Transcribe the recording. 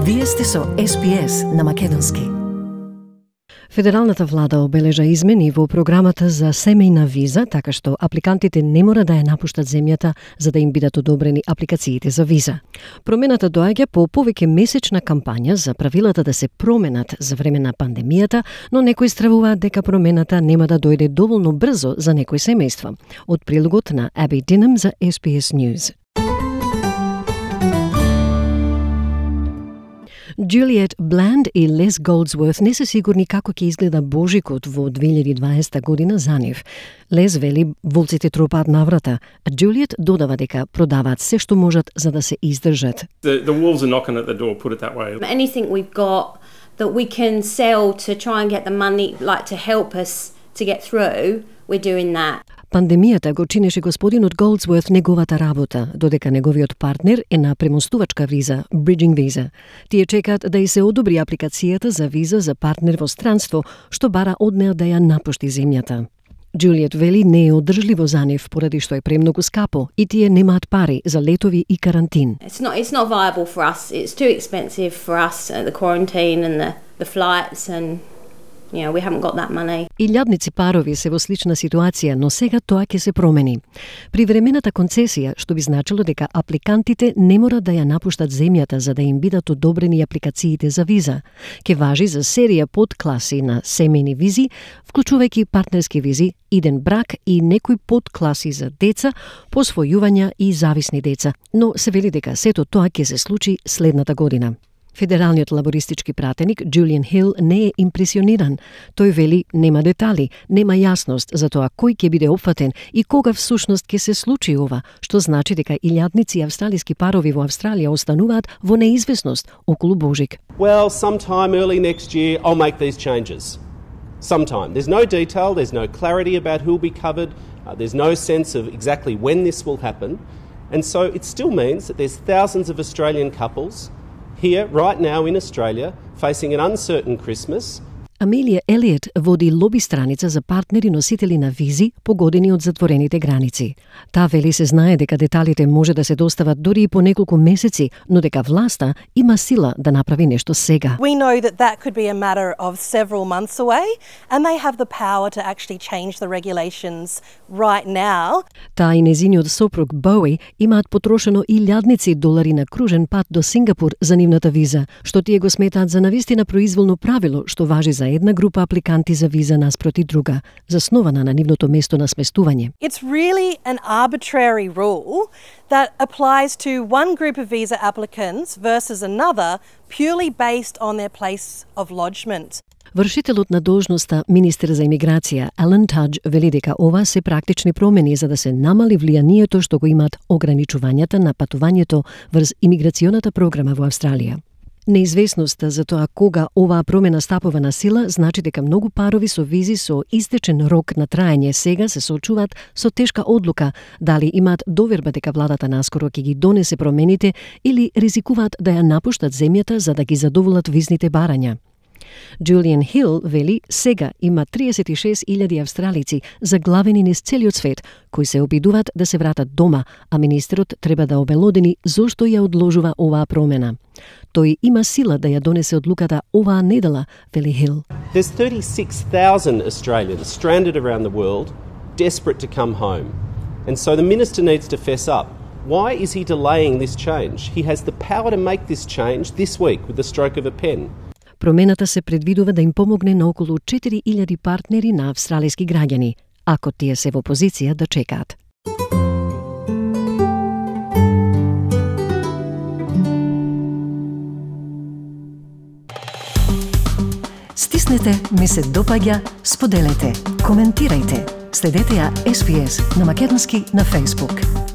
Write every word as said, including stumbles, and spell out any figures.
Вие сте со Ес Би Ес на македонски. Федералната влада обележа измени во програмата за семејна виза, така што апликантите не мора да ја напуштат земјата за да им бидат одобрени апликациите за виза. Промената доаѓа по повеќе месечна кампања за правилата да се променат за време на пандемијата, но некои стравуваат дека промената нема да дојде доволно брзо за некои семејства. Од прилогот на Аби Динам за Ес Би Ес News. Juliet Bland и Лес Голдсворт не се сигурни како ќе изгледа Божикот во две илјади и дваесета година за нив. Лес вели волците тропаат на врата, а Juliet додава дека продаваат се што можат за да се издржат. The, the wolves are knocking at the door, put it that way. Anything we've got that we can sell to try and get the money, like to help us to get through, we're doing that. Пандемијата го чинеше господинот Голдсворт неговата работа, додека неговиот партнер е на премостувачка виза, Bridging Visa. Тие чекаат да и се одобри апликацијата за виза за партнер во странство, што бара од неа да ја напушти земјата. Juliet вели не е одржливо за нив, поради што е премногу скапо и тие немаат пари за летови и карантин. It's not it's not viable for us. It's too expensive for us, uh, the quarantine and the the flights and you know, we haven't got that money. Илјадници парови се во слична ситуација, но сега тоа ќе се промени. Привремената концесија, што би значило дека апликантите не мора да ја напуштат земјата за да им бидат одобрени апликациите за виза, ќе важи за серија подкласи на семејни визи, вклучувајќи партнерски визи, иден брак и некои подкласи за деца, посвојувања и зависни деца. Но се вели дека сето тоа ќе се случи следната година. Федералниот лабористички пратеник Джулијан Хил не е импресиониран. Тој вели нема детали, нема јасност за тоа кој ќе биде опфатен и кога всушност ќе се случи ова, што значи дека илјадници австралиски парови во Австралија остануваат во неизвестност околу Божик. Well, sometime early next year I'll make these changes. Sometime. There's no detail, there's no clarity about who will be covered, uh, there's no sense of exactly when this will happen. And so it still means that there's thousands of Australian couples here, right now in Australia, facing an uncertain Christmas. Амелија Елиот води лоби страница за партнери носители на визи погодени од затворените граници. Таа вели се знае дека деталите може да се достават дори и по неколку месеци, но дека власта има сила да направи нешто сега. We know that that could be a matter of several months away and they have the power to actually change the regulations right now. Таа и незиниот сопруг Боуи имаат потрошено илјадници долари на кружен пат до Сингапур за нивната виза, што тие го сметаат за навистина произволно правило што важи за една група апликанти за виза наспроти друга, заснована на нивното место на сместување. It's really an arbitrary rule that applies to one group of visa applicants versus another purely based on their place of lodgement. Вршителот на должноста министер за имиграција Алан Тадж вели дека ова се практични промени за да се намали влијанието што го имаат ограничувањата на патувањето врз имиграционата програма во Австралија. Неизвестноста за тоа кога оваа промена стапува на сила значи дека многу парови со визи со истечен рок на траење сега се соочуваат со тешка одлука дали имаат доверба дека владата наскоро ќе ги донесе промените или ризикуваат да ја напуштат земјата за да ги задоволат визните барања. Джулијан Хил вели сега има триесет и шест илјади австралици заглавени низ целиот свет кои се обидуваат да се вратат дома, а министерот треба да обелодени зошто ја одложува оваа промена. Тој има сила да ја донесе одлуката оваа недела, вели Хил. There's thirty-six thousand Australians stranded around the world, desperate to come home. And so the minister needs to fess up. Why is he delaying this change? He has the power to make this change this week with the stroke of a pen. Промената се предвидува да им помогне на околу четири илјади партнери на австралиски граѓани, ако тие се во позиција да чекаат. Стиснете, ми се допаѓа, споделете, коментирајте. Следете ја Ес Би Ес на македонски на Facebook.